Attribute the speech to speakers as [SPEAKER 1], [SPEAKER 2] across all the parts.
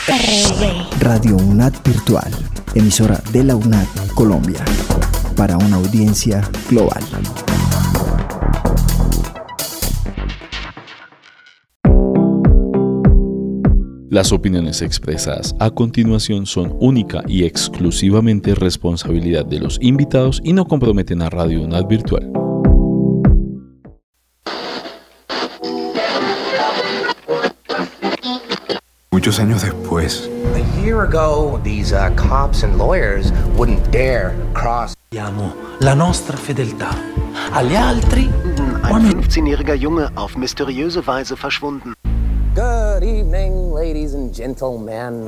[SPEAKER 1] Radio UNAD Virtual, emisora de la UNAD Colombia, para una audiencia global.
[SPEAKER 2] Las opiniones expresadas a continuación son única y exclusivamente responsabilidad de los invitados y no comprometen a Radio UNAD Virtual.
[SPEAKER 3] Muchos años después.
[SPEAKER 4] A year ago, these cops and lawyers wouldn't dare cross.
[SPEAKER 5] La nostra fedeltà. Agli altri.
[SPEAKER 6] Ein 15-jähriger Junge auf mysteriöse Weise verschwunden.
[SPEAKER 4] Good evening, ladies and gentlemen.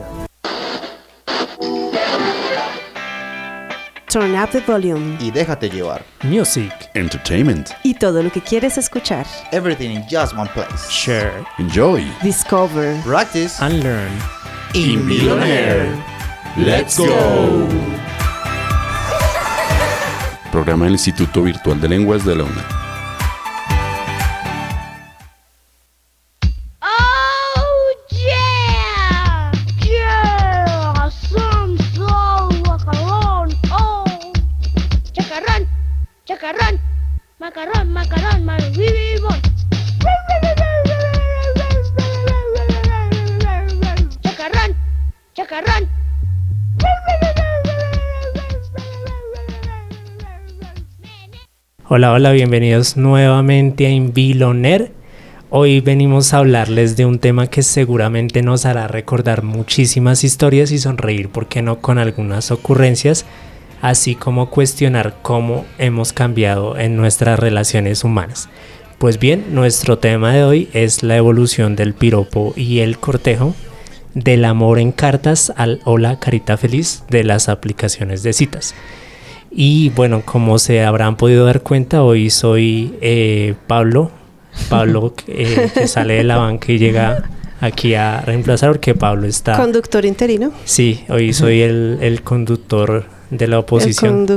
[SPEAKER 7] Turn up the volume.
[SPEAKER 8] Y déjate llevar.
[SPEAKER 5] Music.
[SPEAKER 3] Entertainment.
[SPEAKER 7] Y todo lo que quieres escuchar.
[SPEAKER 8] Everything in just one place.
[SPEAKER 5] Share.
[SPEAKER 3] Enjoy.
[SPEAKER 7] Discover.
[SPEAKER 8] Practice.
[SPEAKER 5] And learn.
[SPEAKER 2] Invillionaire. Let's go.
[SPEAKER 3] Programa del Instituto Virtual de Lenguas de la UNAD.
[SPEAKER 5] Hola, bienvenidos nuevamente a Invillionaire. Hoy venimos a hablarles de un tema que seguramente nos hará recordar muchísimas historias y sonreír, ¿por qué no?, con algunas ocurrencias, así como cuestionar cómo hemos cambiado en nuestras relaciones humanas. Pues bien, nuestro tema de hoy es la evolución del piropo y el cortejo, del amor en cartas al hola carita feliz de las aplicaciones de citas. Y bueno, como se habrán podido dar cuenta, hoy soy Pablo que sale de la banca y llega aquí a reemplazar porque Pablo está...
[SPEAKER 7] Conductor interino.
[SPEAKER 5] Sí, hoy soy el conductor de la oposición.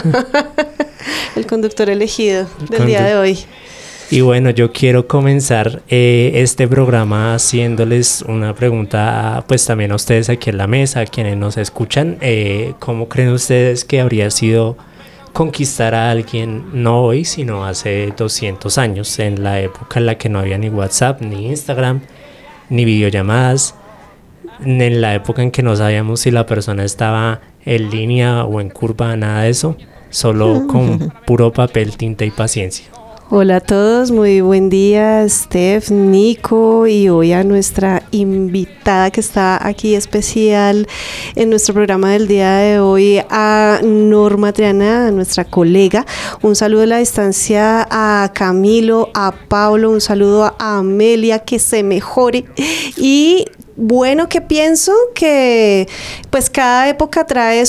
[SPEAKER 7] El conductor elegido del día de hoy.
[SPEAKER 5] Y bueno, yo quiero comenzar este programa haciéndoles una pregunta, pues también a ustedes aquí en la mesa, a quienes nos escuchan. ¿Cómo creen ustedes que habría sido conquistar a alguien, no hoy, sino hace 200 años, en la época en la que no había ni WhatsApp, ni Instagram, ni videollamadas, en la época en que no sabíamos si la persona estaba en línea o en curva, nada de eso, solo con puro papel, tinta y paciencia?
[SPEAKER 7] Hola a todos, muy buen día, Steph, Nico, y hoy a nuestra invitada que está aquí especial en nuestro programa del día de hoy, a Norma Triana, a nuestra colega. Un saludo a la distancia a Camilo, a Pablo, un saludo a Amelia, que se mejore. Y bueno, que pienso que pues cada época trae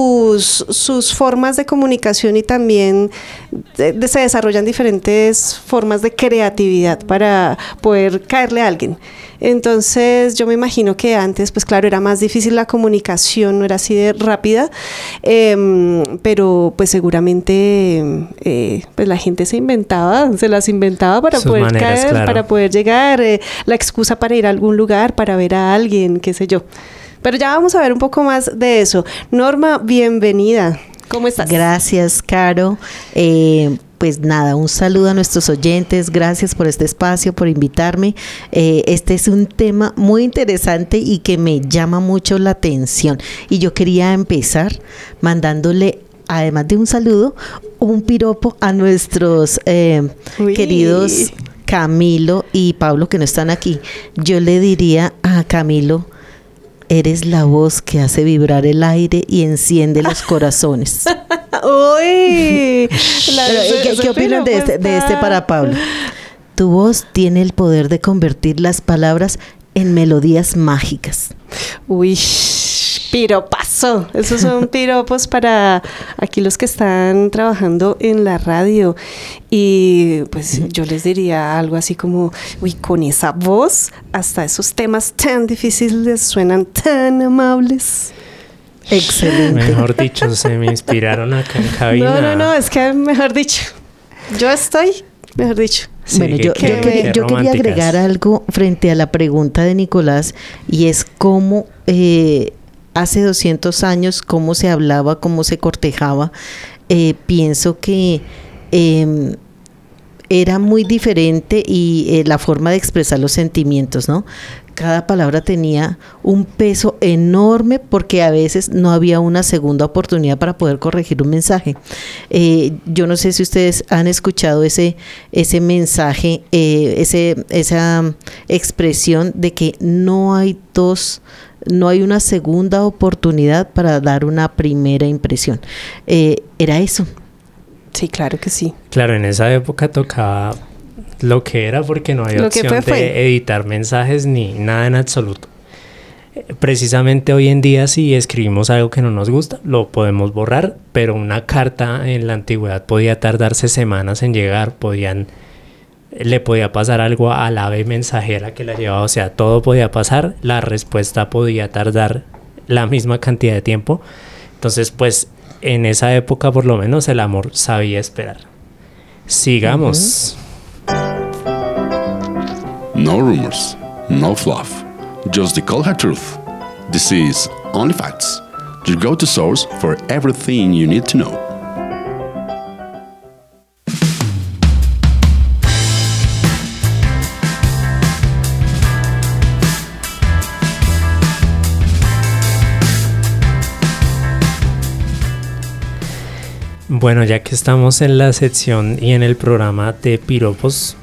[SPEAKER 7] sus formas de comunicación y también se desarrollan diferentes formas de creatividad para poder caerle a alguien. Entonces yo me imagino que antes, pues claro, era más difícil la comunicación, no era así de rápida, pero pues seguramente pues la gente se las inventaba para sus poder maneras, caer, claro, para poder llegar, la excusa para ir a algún lugar, para ver a alguien, qué sé yo. Pero ya vamos a ver un poco más de eso. Norma, bienvenida. ¿Cómo estás?
[SPEAKER 9] Gracias, Caro. Pues nada, un saludo a nuestros oyentes, gracias por este espacio, por invitarme. Este es un tema muy interesante y que me llama mucho la atención. Y yo quería empezar mandándole, además de un saludo, un piropo a nuestros queridos Camilo y Pablo, que no están aquí. Yo le diría a Camilo: eres la voz que hace vibrar el aire y enciende los corazones.
[SPEAKER 7] ¡Uy!
[SPEAKER 9] ¿Qué opinan de este para Pablo? Tu voz tiene el poder de convertir las palabras en melodías mágicas.
[SPEAKER 7] Uy, piropazo. Esos son piropos para aquí los que están trabajando en la radio. Y pues yo les diría algo así como: uy, con esa voz, hasta esos temas tan difíciles suenan tan amables.
[SPEAKER 9] Excelente.
[SPEAKER 5] Mejor dicho, se me inspiraron acá en cabina.
[SPEAKER 7] No, es que mejor dicho, yo estoy, mejor dicho,
[SPEAKER 5] Sí,
[SPEAKER 9] bueno, yo quería agregar algo frente a la pregunta de Nicolás, y es cómo hace 200 años, cómo se hablaba, cómo se cortejaba. Pienso que era muy diferente y la forma de expresar los sentimientos, ¿no? Cada palabra tenía un peso enorme porque a veces no había una segunda oportunidad para poder corregir un mensaje. Yo no sé si ustedes han escuchado ese mensaje, esa expresión de que no hay una segunda oportunidad para dar una primera impresión. Era eso.
[SPEAKER 7] Sí, claro que sí.
[SPEAKER 5] Claro, en esa época tocaba lo que era porque no había opción de editar mensajes ni nada en absoluto. Precisamente hoy en día, si escribimos algo que no nos gusta, lo podemos borrar, pero una carta en la antigüedad podía tardarse semanas en llegar, le podía pasar algo a la ave mensajera que la llevaba, o sea, todo podía pasar, la respuesta podía tardar la misma cantidad de tiempo. Entonces, pues, en esa época, por lo menos, el amor sabía esperar. Sigamos.
[SPEAKER 3] No rumors, no fluff, just the cold hard truth. This is Only Facts, your go-to source for everything you need to know.
[SPEAKER 5] Bueno, ya que estamos en la sección y en el programa de piropos,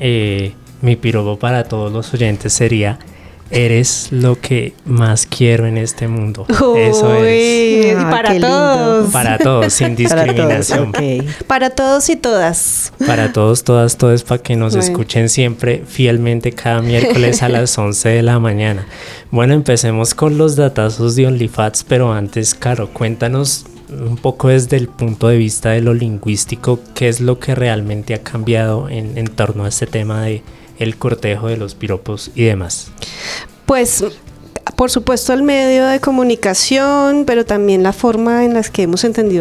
[SPEAKER 5] mi piropo para todos los oyentes sería: eres lo que más quiero en este mundo.
[SPEAKER 7] Uy, eso eres. Para todos.
[SPEAKER 5] Para todos, sin discriminación.
[SPEAKER 9] Para todos, okay.
[SPEAKER 7] Para todos y todas.
[SPEAKER 5] Para todos, todas, todos, para que nos escuchen siempre fielmente cada miércoles a las 11 de la mañana. Bueno, empecemos con los datazos de OnlyFacts, pero antes, Caro, cuéntanos un poco desde el punto de vista de lo lingüístico, ¿qué es lo que realmente ha cambiado en torno a este tema de el cortejo, de los piropos y demás?
[SPEAKER 7] Pues, por supuesto, el medio de comunicación, pero también la forma en la que hemos entendido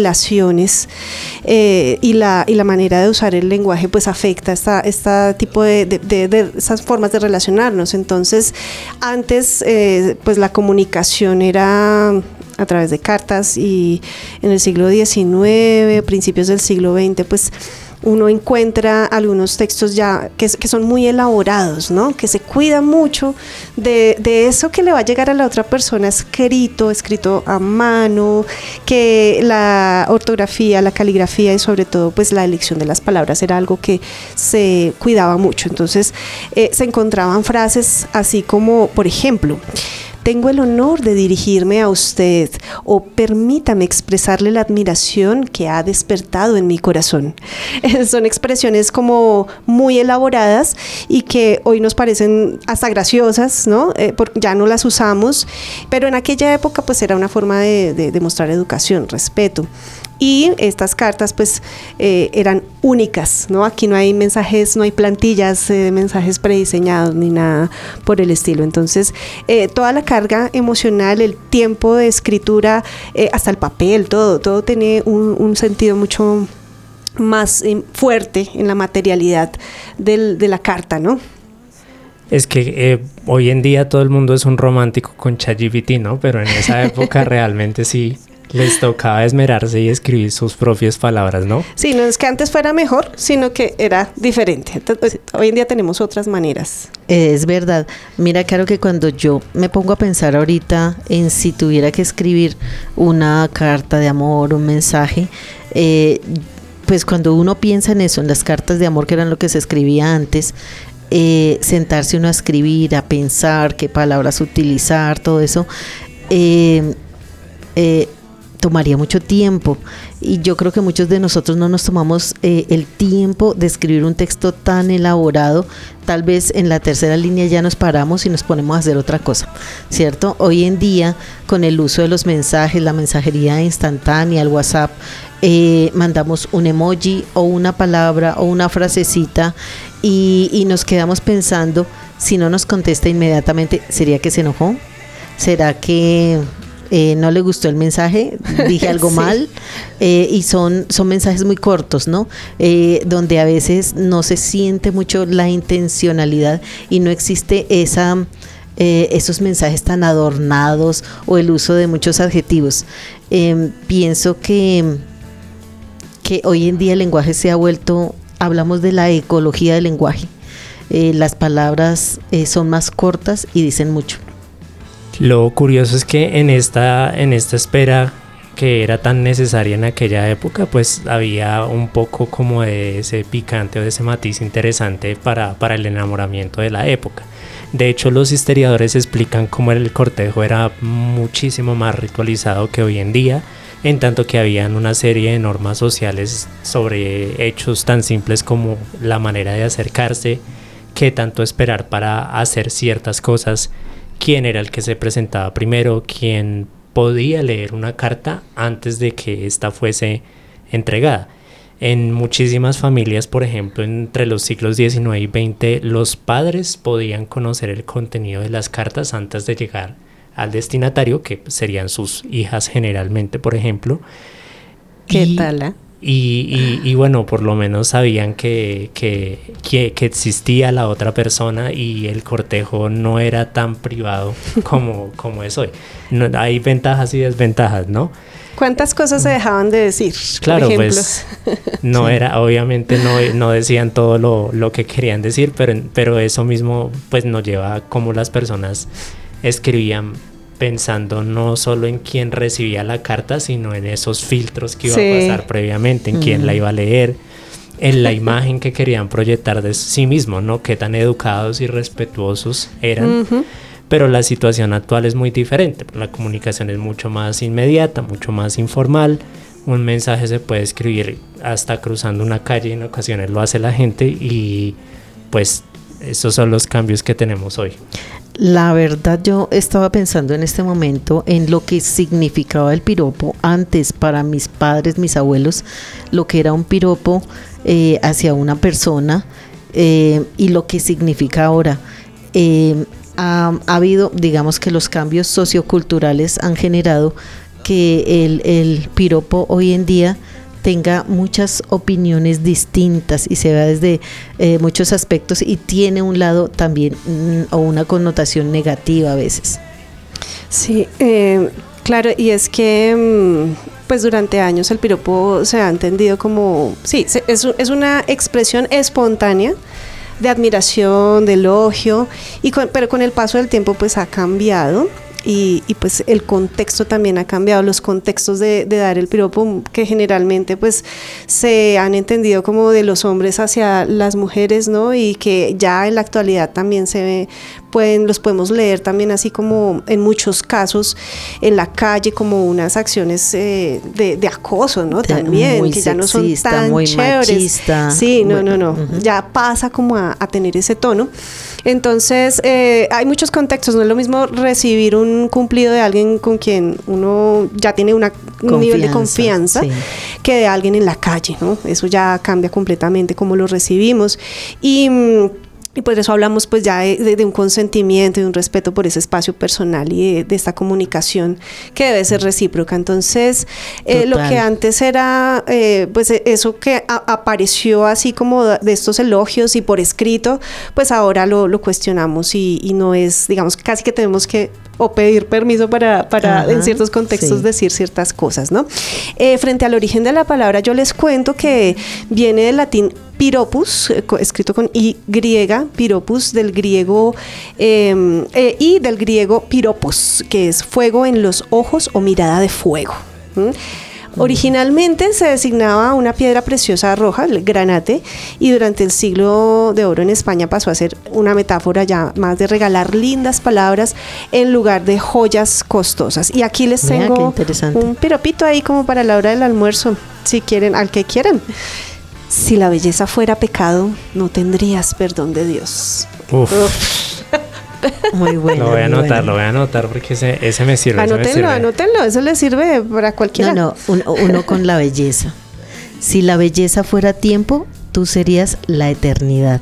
[SPEAKER 7] las relaciones y la manera de usar el lenguaje, pues afecta esta tipo de esas formas de relacionarnos. Entonces, antes, pues la comunicación era a través de cartas, y en el siglo XIX, principios del siglo XX, pues uno encuentra algunos textos ya que son muy elaborados, ¿no? Que se cuida mucho de eso que le va a llegar a la otra persona escrito a mano, que la ortografía, la caligrafía y sobre todo pues la elección de las palabras era algo que se cuidaba mucho. Entonces se encontraban frases así como, por ejemplo: tengo el honor de dirigirme a usted, o permítame expresarle la admiración que ha despertado en mi corazón. Son expresiones como muy elaboradas y que hoy nos parecen hasta graciosas, ¿no? Porque ya no las usamos, pero en aquella época pues era una forma de mostrar educación, respeto. Y estas cartas pues eran únicas, ¿no? Aquí no hay mensajes, no hay plantillas de mensajes prediseñados ni nada por el estilo. Entonces toda la carga emocional, el tiempo de escritura, hasta el papel, todo tiene un sentido mucho más fuerte en la materialidad de la carta, ¿no?
[SPEAKER 5] Es que hoy en día todo el mundo es un romántico con ChatGPT, ¿no? Pero en esa época realmente sí les tocaba esmerarse y escribir sus propias palabras, ¿no?
[SPEAKER 7] Sí, no es que antes fuera mejor, sino que era diferente. Entonces, hoy en día tenemos otras maneras.
[SPEAKER 9] Es verdad. Mira, claro que cuando yo me pongo a pensar ahorita en si tuviera que escribir una carta de amor, un mensaje, pues cuando uno piensa en eso, en las cartas de amor que eran lo que se escribía antes, sentarse uno a escribir, a pensar qué palabras utilizar, todo eso, tomaría mucho tiempo, y yo creo que muchos de nosotros no nos tomamos el tiempo de escribir un texto tan elaborado. Tal vez en la tercera línea ya nos paramos y nos ponemos a hacer otra cosa, ¿cierto? Hoy en día, con el uso de los mensajes, la mensajería instantánea, el WhatsApp, mandamos un emoji o una palabra o una frasecita y nos quedamos pensando, si no nos contesta inmediatamente, ¿sería que se enojó? ¿Será que no le gustó el mensaje, dije algo
[SPEAKER 7] Sí.
[SPEAKER 9] mal, y son mensajes muy cortos, ¿no? Donde a veces no se siente mucho la intencionalidad y no existe esos mensajes tan adornados o el uso de muchos adjetivos. Pienso que hoy en día el lenguaje se ha vuelto, hablamos de la ecología del lenguaje. Las palabras son más cortas y dicen mucho.
[SPEAKER 5] Lo curioso es que en esta espera que era tan necesaria en aquella época, pues había un poco como de ese picante o de ese matiz interesante para el enamoramiento de la época. De hecho, los historiadores explican cómo el cortejo era muchísimo más ritualizado que hoy en día, en tanto que habían una serie de normas sociales sobre hechos tan simples como la manera de acercarse, qué tanto esperar para hacer ciertas cosas, quién era el que se presentaba primero, quién podía leer una carta antes de que ésta fuese entregada. En muchísimas familias, por ejemplo, entre los siglos XIX y XX, los padres podían conocer el contenido de las cartas antes de llegar al destinatario, que serían sus hijas generalmente, por ejemplo.
[SPEAKER 7] ¿Qué tal?
[SPEAKER 5] Y bueno, por lo menos sabían que existía la otra persona y el cortejo no era tan privado como es hoy. No, hay ventajas y desventajas, ¿no?
[SPEAKER 7] ¿Cuántas cosas se dejaban de decir?
[SPEAKER 5] Claro,
[SPEAKER 7] por ejemplo?
[SPEAKER 5] pues no
[SPEAKER 9] Sí.
[SPEAKER 5] era, obviamente no decían todo lo que querían decir, pero eso mismo pues nos lleva a cómo las personas escribían, pensando no solo en quién recibía la carta, sino en esos filtros que iba
[SPEAKER 7] Sí.
[SPEAKER 5] a pasar previamente, en quién la iba a leer, en la imagen que querían proyectar de sí mismo, ¿no? Qué tan educados y respetuosos eran.
[SPEAKER 7] Ujú.
[SPEAKER 5] Pero la situación actual es muy diferente. La comunicación es mucho más inmediata, mucho más informal. Un mensaje se puede escribir hasta cruzando una calle, en ocasiones lo hace la gente, y pues esos son los cambios que tenemos hoy.
[SPEAKER 9] La verdad, yo estaba pensando en este momento en lo que significaba el piropo antes para mis padres, mis abuelos, lo que era un piropo hacia una persona, y lo que significa ahora. Ha habido, digamos que los cambios socioculturales han generado que el piropo hoy en día tenga muchas opiniones distintas y se vea desde muchos aspectos, y tiene un lado también o una connotación negativa a veces.
[SPEAKER 7] Sí, claro, y es que pues durante años el piropo se ha entendido como, sí, es una expresión espontánea de admiración, de elogio, pero con el paso del tiempo pues ha cambiado. Y pues el contexto también ha cambiado, los contextos de dar el piropo, que generalmente pues se han entendido como de los hombres hacia las mujeres, ¿no? Y que ya en la actualidad también los podemos leer también así como en muchos casos en la calle como unas acciones de acoso, ¿no? También,
[SPEAKER 9] muy
[SPEAKER 7] que ya no son
[SPEAKER 9] sexista,
[SPEAKER 7] tan
[SPEAKER 9] muy
[SPEAKER 7] chéveres.
[SPEAKER 9] machista.
[SPEAKER 7] Sí, no.
[SPEAKER 9] Uh-huh.
[SPEAKER 7] Ya pasa como a tener ese tono. Entonces, hay muchos contextos, no es lo mismo recibir un cumplido de alguien con quien uno ya tiene un nivel de confianza,
[SPEAKER 9] sí,
[SPEAKER 7] que de alguien en la calle, ¿no? Eso ya cambia completamente cómo lo recibimos. Y por eso hablamos pues ya de un consentimiento, de un respeto por ese espacio personal y de esta comunicación que debe ser recíproca. Entonces, lo que antes era pues eso que apareció así como de estos elogios y por escrito, pues ahora lo cuestionamos y no es, digamos, casi que tenemos que o pedir permiso para en ciertos contextos decir ciertas cosas, ¿no? Frente al origen de la palabra, yo les cuento que viene del latín piropus, escrito con Y, piropus, del griego, y del griego piropos, que es fuego en los ojos o mirada de fuego. Originalmente se designaba una piedra preciosa roja, el granate, y durante el siglo de oro en España pasó a ser una metáfora ya más de regalar lindas palabras en lugar de joyas costosas. Y aquí les tengo un piropito ahí como para la hora del almuerzo, si quieren, al que quieran. Si la belleza fuera pecado, no tendrías perdón de Dios.
[SPEAKER 5] Uf.
[SPEAKER 9] Muy bueno.
[SPEAKER 5] Lo voy a anotar porque ese me sirve.
[SPEAKER 7] Anótenlo, eso le sirve para cualquiera.
[SPEAKER 9] Uno con la belleza. Si la belleza fuera tiempo, tú serías la eternidad.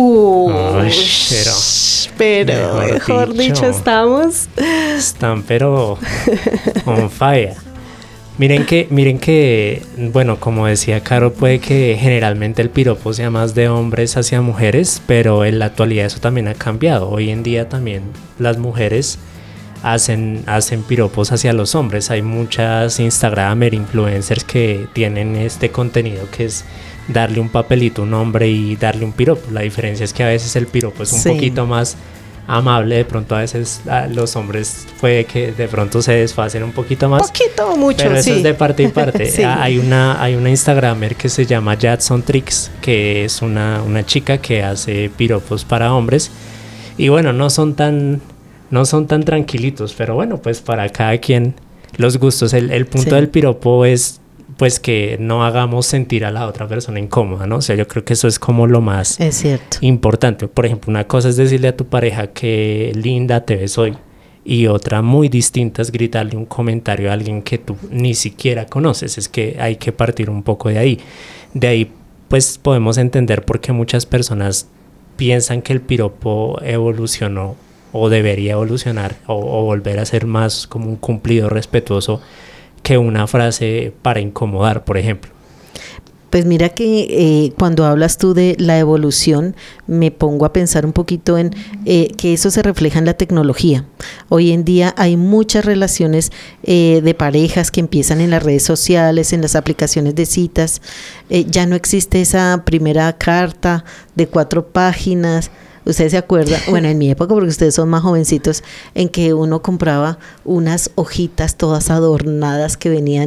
[SPEAKER 7] Pero mejor dicho estamos.
[SPEAKER 5] Están pero on fire. Miren que, bueno, como decía Caro, puede que generalmente el piropo sea más de hombres hacia mujeres, pero en la actualidad eso también ha cambiado. Hoy en día también las mujeres hacen piropos hacia los hombres. Hay muchas Instagramer, influencers que tienen este contenido que es darle un papelito a un hombre y darle un piropo. La diferencia es que a veces el piropo es un poquito más amable, de pronto a veces los hombres puede que de pronto se desfacen un poquito más.
[SPEAKER 7] Poquito, mucho,
[SPEAKER 5] pero eso es de parte y parte.
[SPEAKER 7] Sí.
[SPEAKER 5] Hay una Instagramer que se llama Jadson Tricks, que es una chica que hace piropos para hombres. Y bueno, no son tan tranquilitos, pero bueno, pues para cada quien los gustos. El punto del piropo es pues que no hagamos sentir a la otra persona incómoda, ¿no? O sea, yo creo que eso es como lo más importante. Por ejemplo, una cosa es decirle a tu pareja que linda te ves hoy, y otra muy distinta es gritarle un comentario a alguien que tú ni siquiera conoces. Es que hay que partir un poco de ahí. De ahí pues podemos entender por qué muchas personas piensan que el piropo evolucionó o debería evolucionar o volver a ser más como un cumplido respetuoso que una frase para incomodar, por ejemplo.
[SPEAKER 9] Pues mira que cuando hablas tú de la evolución, me pongo a pensar un poquito en que eso se refleja en la tecnología. Hoy en día hay muchas relaciones de parejas que empiezan en las redes sociales, en las aplicaciones de citas. Ya no existe esa primera carta de 4 páginas. ¿Usted se acuerda? Bueno, en mi época, porque ustedes son más jovencitos, en que uno compraba unas hojitas todas adornadas que venían...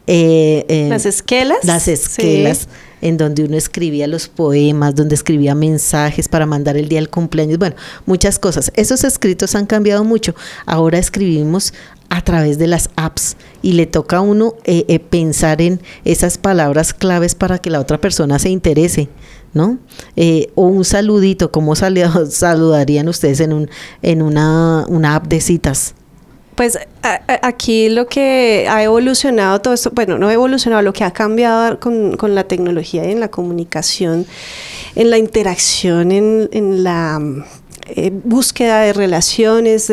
[SPEAKER 7] ¿Las esquelas?
[SPEAKER 9] Las esquelas, sí. En donde uno escribía los poemas, donde escribía mensajes para mandar el día del cumpleaños. Bueno, muchas cosas. Esos escritos han cambiado mucho. Ahora escribimos a través de las apps y le toca a uno pensar en esas palabras claves para que la otra persona se interese, ¿no? O un saludito, ¿cómo saludarían ustedes en una app de citas?
[SPEAKER 7] Pues aquí lo que ha evolucionado todo esto, bueno, no ha evolucionado, lo que ha cambiado con la tecnología y en la comunicación, en la interacción, en la búsqueda de relaciones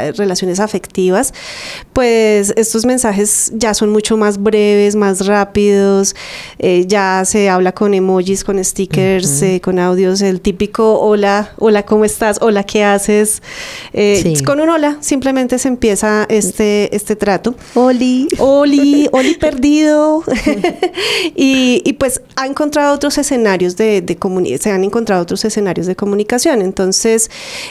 [SPEAKER 7] afectivas, pues estos mensajes ya son mucho más breves, más rápidos, ya se habla con emojis, con stickers, con audios, el típico hola, ¿cómo estás? Hola, ¿qué haces? Con un hola simplemente se empieza este trato. Oli perdido. y pues ha encontrado otros escenarios se han encontrado otros escenarios de comunicación, entonces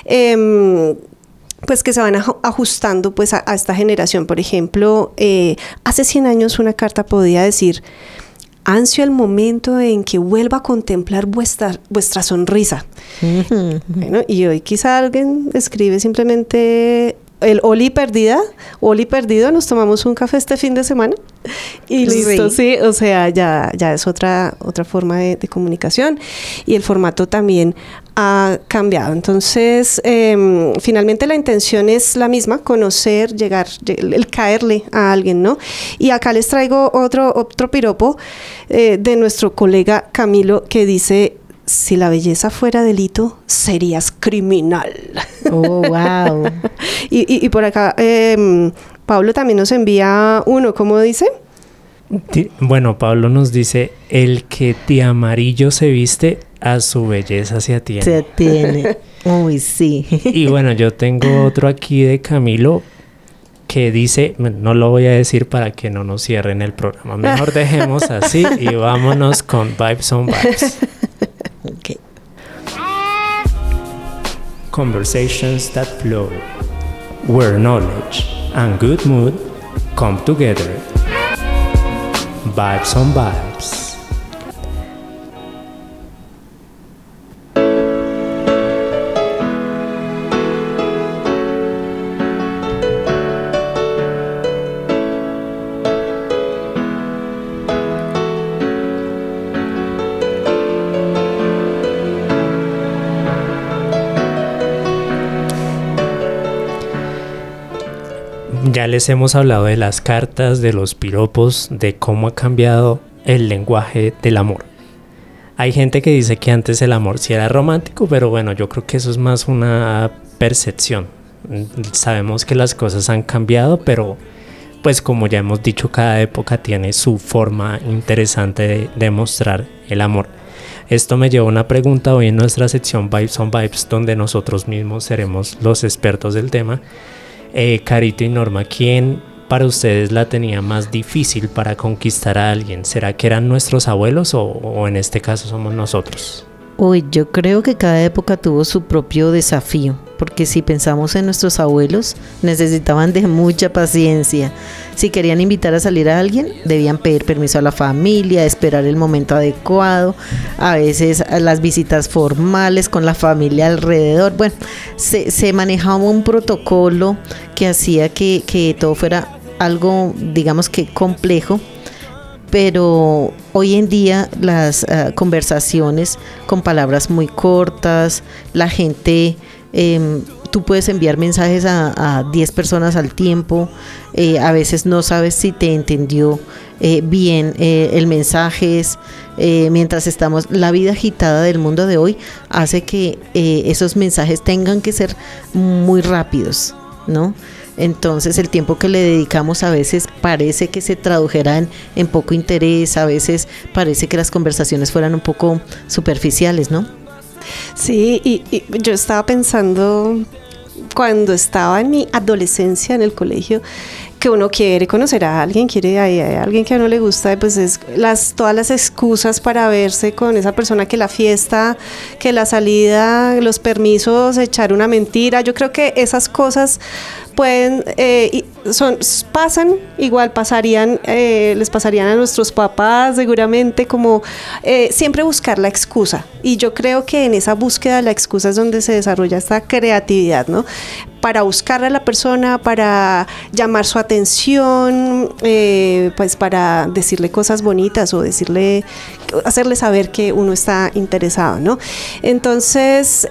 [SPEAKER 7] pues que se van ajustando pues a esta generación. Por ejemplo, hace 100 años una carta podía decir: ansio el momento en que vuelva a contemplar vuestra sonrisa. Bueno, y hoy quizá alguien escribe simplemente el Oli perdido, nos tomamos un café este fin de semana y listo, sí, o sea, ya es otra forma de comunicación, y el formato también ha cambiado. Entonces, finalmente la intención es la misma: conocer, llegar, el caerle a alguien, ¿no? Y acá les traigo otro piropo de nuestro colega Camilo, que dice: si la belleza fuera delito, serías criminal.
[SPEAKER 9] Oh, wow.
[SPEAKER 7] y por acá, Pablo también nos envía uno, ¿cómo dice?
[SPEAKER 5] Bueno, Pablo nos dice: el que de amarillo se viste, a su belleza se atiene.
[SPEAKER 9] Se atiene. Uy, sí.
[SPEAKER 5] Y bueno, yo tengo otro aquí de Camilo que dice, no lo voy a decir para que no nos cierren el programa, mejor dejemos así y vámonos con Vibes on Vibes.
[SPEAKER 9] Okay.
[SPEAKER 5] Conversations that flow, where knowledge and good mood come together. Vibes on Vibes. Ya les hemos hablado de las cartas, de los piropos, de cómo ha cambiado el lenguaje del amor. Hay gente que dice que antes el amor sí era romántico, pero bueno, yo creo que eso es más una percepción. Sabemos que las cosas han cambiado, pero pues como ya hemos dicho, cada época tiene su forma interesante de mostrar el amor. Esto me lleva a una pregunta hoy en nuestra sección Vibes on Vibes, donde nosotros mismos seremos los expertos del tema. Carito y Norma, ¿quién para ustedes la tenía más difícil para conquistar a alguien? ¿Será que eran nuestros abuelos o en este caso somos nosotros?
[SPEAKER 9] Uy, yo creo que cada época tuvo su propio desafío, porque si pensamos en nuestros abuelos, necesitaban de mucha paciencia. Si querían invitar a salir a alguien, debían pedir permiso a la familia, esperar el momento adecuado, a veces las visitas formales con la familia alrededor. Bueno, se manejaba un protocolo que hacía que todo fuera algo, digamos que complejo. Pero hoy en día las conversaciones con palabras muy cortas, la gente, tú puedes enviar mensajes a 10 personas al tiempo, a veces no sabes si te entendió bien el mensaje. Mientras estamos, la vida agitada del mundo de hoy hace que esos mensajes tengan que ser muy rápidos, ¿no? Entonces el tiempo que le dedicamos a veces parece que se tradujera en poco interés, a veces parece que las conversaciones fueran un poco superficiales, ¿no?
[SPEAKER 7] Sí, y yo estaba pensando cuando estaba en mi adolescencia en el colegio, que uno quiere conocer a alguien, hay alguien que a uno le gusta, pues es todas las excusas para verse con esa persona, que la fiesta, que la salida, los permisos, echar una mentira. Yo creo que esas cosas pueden, pasan, igual les pasarían a nuestros papás seguramente, como siempre buscar la excusa. Y yo creo que en esa búsqueda de la excusa es donde se desarrolla esta creatividad, ¿no? Para buscarle a la persona, para llamar su atención, pues para decirle cosas bonitas o hacerle saber que uno está interesado, ¿no? Entonces,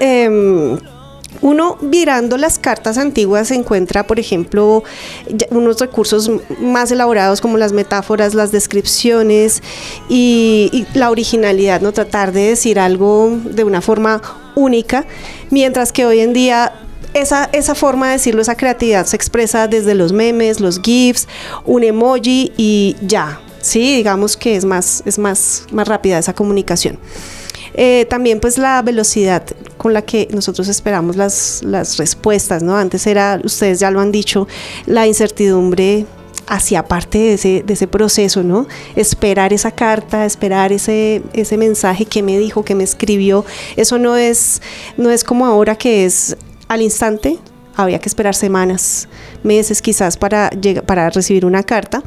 [SPEAKER 7] uno mirando las cartas antiguas se encuentra, por ejemplo, unos recursos más elaborados como las metáforas, las descripciones y la originalidad, ¿no? Tratar de decir algo de una forma única, mientras que hoy en día esa forma de decirlo, esa creatividad se expresa desde los memes, los GIFs, un emoji y ya, sí, digamos que es más rápida esa comunicación. También pues la velocidad con la que nosotros esperamos las respuestas, ¿no? Antes era, ustedes ya lo han dicho, la incertidumbre hacía parte de ese proceso, ¿no? Esperar esa carta, esperar ese mensaje que me dijo, que me escribió. Eso no es como ahora, que es al instante. Había que esperar semanas, meses quizás para recibir una carta.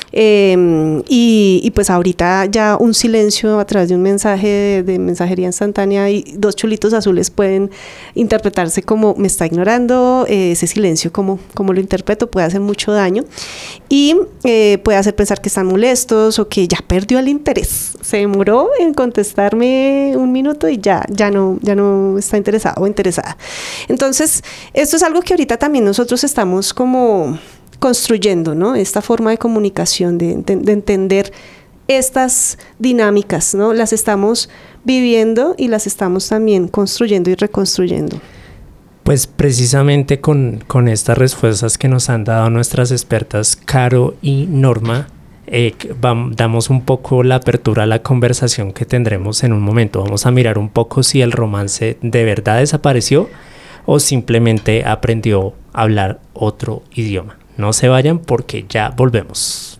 [SPEAKER 7] Y pues ahorita ya un silencio a través de un mensaje de mensajería instantánea y 2 chulitos azules pueden interpretarse como me está ignorando. Ese silencio, como lo interpreto, puede hacer mucho daño y puede hacer pensar que están molestos o que ya perdió el interés, se demoró en contestarme un minuto y ya no está interesado o interesada. Entonces esto es algo que ahorita también nosotros estamos como construyendo, ¿no? Esta forma de comunicación, de entender estas dinámicas, ¿no? Las estamos viviendo y las estamos también construyendo y reconstruyendo.
[SPEAKER 5] Pues precisamente con estas respuestas que nos han dado nuestras expertas Caro y Norma, damos un poco la apertura a la conversación que tendremos en un momento. Vamos a mirar un poco si el romance de verdad desapareció o simplemente aprendió a hablar otro idioma. No se vayan porque ya volvemos.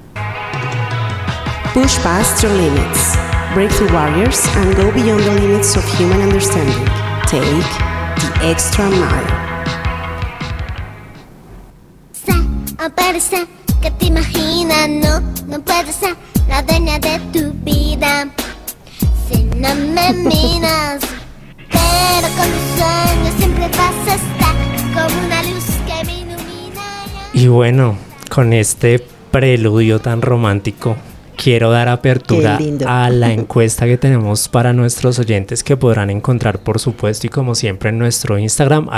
[SPEAKER 7] Push past your limits. Break through barriers and go beyond the limits of human understanding. Take the extra mile.
[SPEAKER 10] Parece que te imaginas, no puedes ser la dueña de tu vida si no me miras. Pero con tus sueños siempre vas a estar como una luz que me ilumina.
[SPEAKER 5] Y bueno, con este preludio tan romántico, quiero dar apertura a la encuesta que tenemos para nuestros oyentes, que podrán encontrar, por supuesto, y como siempre, en nuestro Instagram,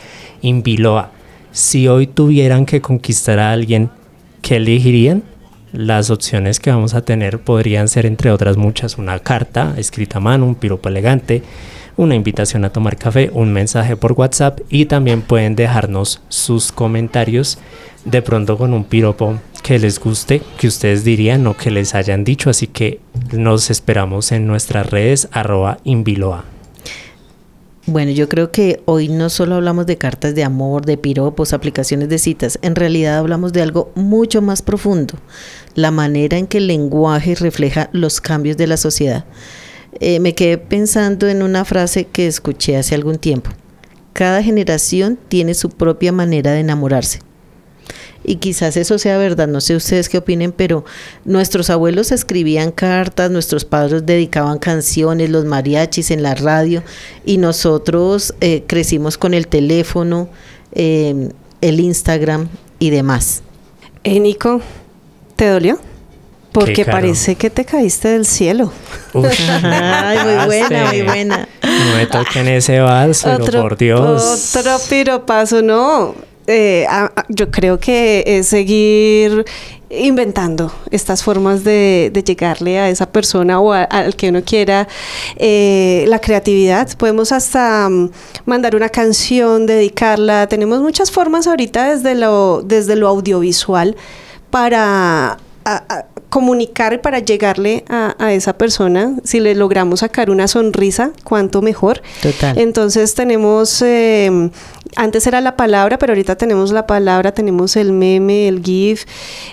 [SPEAKER 5] @inviloa. Si hoy tuvieran que conquistar a alguien, ¿qué elegirían? las opciones que vamos a tener podrían ser, entre otras muchas, una carta escrita a mano, un piropo elegante, una invitación a tomar café, un mensaje por WhatsApp, y también pueden dejarnos sus comentarios de pronto con un piropo que les guste, que ustedes dirían o que les hayan dicho. Así que nos esperamos en nuestras redes @inviloa.
[SPEAKER 9] Bueno, yo creo que hoy no solo hablamos de cartas de amor, de piropos, aplicaciones de citas, en realidad hablamos de algo mucho más profundo, la manera en que el lenguaje refleja los cambios de la sociedad. Me quedé pensando en una frase que escuché hace algún tiempo: cada generación tiene su propia manera de enamorarse. Y quizás eso sea verdad, no sé ustedes qué opinen, pero nuestros abuelos escribían cartas, nuestros padres dedicaban canciones, los mariachis en la radio, y nosotros crecimos con el teléfono, el Instagram y demás.
[SPEAKER 7] Nico, ¿te dolió? Porque parece que te caíste del cielo.
[SPEAKER 9] Ay, muy buena, muy buena.
[SPEAKER 5] No me toquen ese vals, pero por Dios.
[SPEAKER 7] Otro piropazo, no. Yo creo que es seguir inventando estas formas de llegarle a esa persona o al que uno quiera. La creatividad, podemos hasta mandar una canción, dedicarla. Tenemos muchas formas ahorita desde lo audiovisual para comunicar y para llegarle a esa persona. Si le logramos sacar una sonrisa, cuánto mejor.
[SPEAKER 9] Total.
[SPEAKER 7] Entonces tenemos, antes era la palabra, pero ahorita tenemos la palabra, tenemos el meme, el GIF,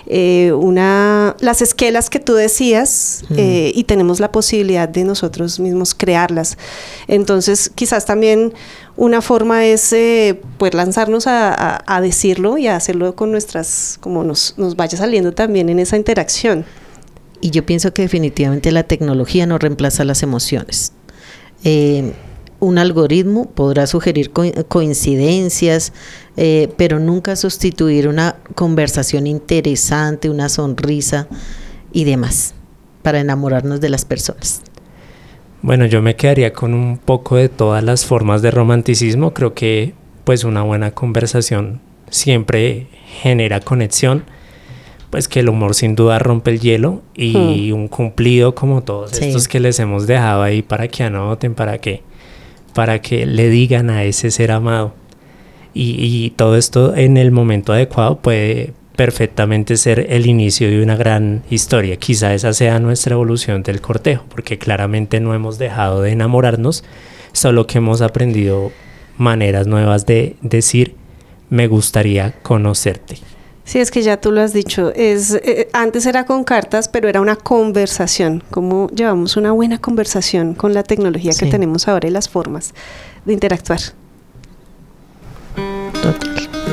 [SPEAKER 7] las esquelas que tú decías, y tenemos la posibilidad de nosotros mismos crearlas. Entonces quizás también una forma es pues lanzarnos a decirlo y a hacerlo con nuestras, como nos vaya saliendo también en esa interacción.
[SPEAKER 9] Y yo pienso que definitivamente la tecnología no reemplaza las emociones. Un algoritmo podrá sugerir coincidencias, pero nunca sustituir una conversación interesante, una sonrisa y demás para enamorarnos de las personas.
[SPEAKER 5] Bueno, yo me quedaría con un poco de todas las formas de romanticismo. Creo que pues una buena conversación siempre genera conexión, pues que el humor sin duda rompe el hielo, y un cumplido como todos estos que les hemos dejado ahí para que anoten, para que le digan a ese ser amado, y todo esto en el momento adecuado puede perfectamente ser el inicio de una gran historia. Quizá esa sea nuestra evolución del cortejo, porque claramente no hemos dejado de enamorarnos, solo que hemos aprendido maneras nuevas de decir me gustaría conocerte.
[SPEAKER 7] Sí, es que ya tú lo has dicho, antes era con cartas, pero era una conversación. ¿Cómo llevamos una buena conversación con la tecnología que tenemos ahora y las formas de interactuar?
[SPEAKER 9] Total.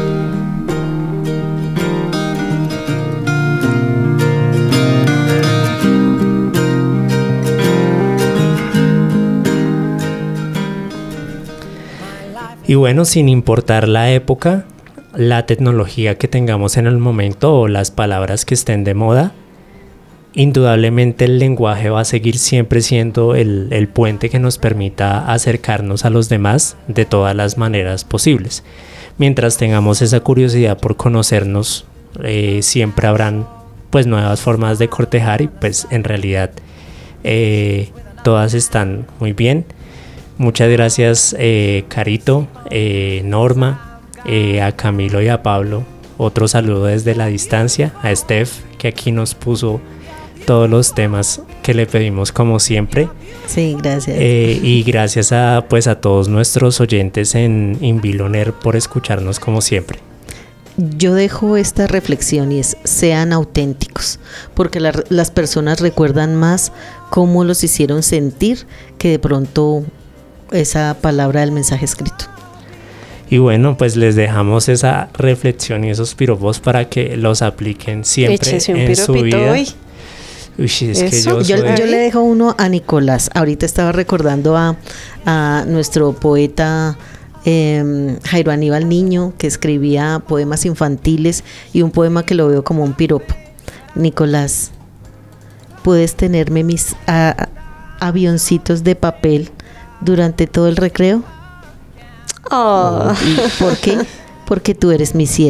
[SPEAKER 5] Y bueno, sin importar la época, la tecnología que tengamos en el momento o las palabras que estén de moda, indudablemente el lenguaje va a seguir siempre siendo el puente que nos permita acercarnos a los demás de todas las maneras posibles. Mientras tengamos esa curiosidad por conocernos, siempre habrán pues nuevas formas de cortejar, y pues en realidad todas están muy bien. Muchas gracias, Carito, Norma, a Camilo y a Pablo. Otro saludo desde la distancia, a Steph, que aquí nos puso todos los temas que le pedimos como siempre.
[SPEAKER 9] Sí, gracias.
[SPEAKER 5] Y gracias a todos nuestros oyentes en Inviloner por escucharnos como siempre.
[SPEAKER 9] Yo dejo esta reflexión, y es: sean auténticos, porque las personas recuerdan más cómo los hicieron sentir que de pronto esa palabra del mensaje escrito.
[SPEAKER 5] Y bueno, pues les dejamos esa reflexión y esos piropos para que los apliquen siempre en su vida.
[SPEAKER 7] Hoy.
[SPEAKER 5] Uy, es que
[SPEAKER 9] yo le dejo uno a Nicolás. Ahorita estaba recordando a nuestro poeta Jairo Aníbal Niño, que escribía poemas infantiles, y un poema que lo veo como un piropo. Nicolás, ¿puedes tenerme mis avioncitos de papel durante todo el recreo?
[SPEAKER 7] Oh.
[SPEAKER 9] ¿Por qué? Porque tú eres mi cielo.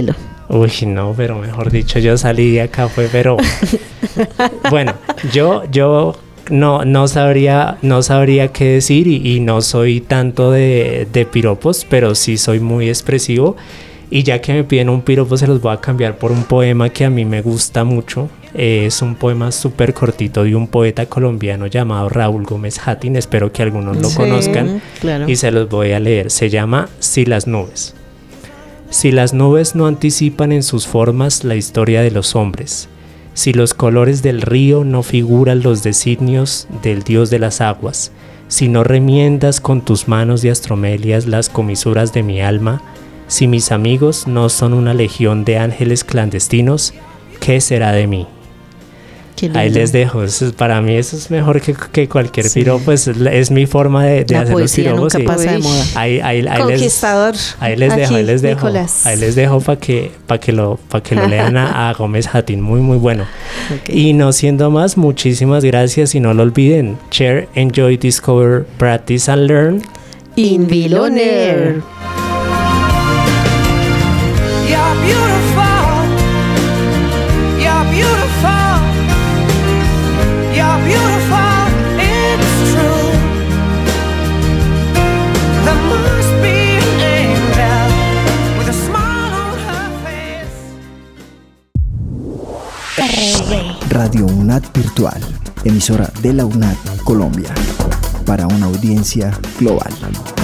[SPEAKER 5] Uy, no, pero mejor dicho, yo salí de acá fue, pero... Bueno, yo no sabría qué decir y no soy tanto de piropos, pero sí soy muy expresivo. Y ya que me piden un piropo, se los voy a cambiar por un poema que a mí me gusta mucho. Es un poema súper cortito de un poeta colombiano llamado Raúl Gómez Hatín. Espero que algunos lo conozcan.
[SPEAKER 9] Claro.
[SPEAKER 5] Y se los voy a leer. Se llama Si las nubes. Si las nubes no anticipan en sus formas la historia de los hombres, si los colores del río no figuran los designios del dios de las aguas, si no remiendas con tus manos de astromelias las comisuras de mi alma, si mis amigos no son una legión de ángeles clandestinos, ¿qué será de mí? Ahí les dejo. Para mí eso es mejor que cualquier piropo. Es mi forma de hacer los piropos.
[SPEAKER 9] Nunca pasa de moda.
[SPEAKER 7] Conquistador.
[SPEAKER 5] Ahí les dejo.
[SPEAKER 7] Nicolás.
[SPEAKER 5] Ahí les dejo para que lo lean a Gómez Hatín. Muy, muy bueno.
[SPEAKER 9] Okay.
[SPEAKER 5] Y no siendo más, muchísimas gracias. Y no lo olviden. Share, enjoy, discover, practice and learn.
[SPEAKER 9] In Vilo On Air.
[SPEAKER 11] You're beautiful. You're beautiful. You're beautiful, it's true. There must be an angel with a smile on her face.
[SPEAKER 1] Radio UNAD Virtual, emisora de la UNAD Colombia, para una audiencia global.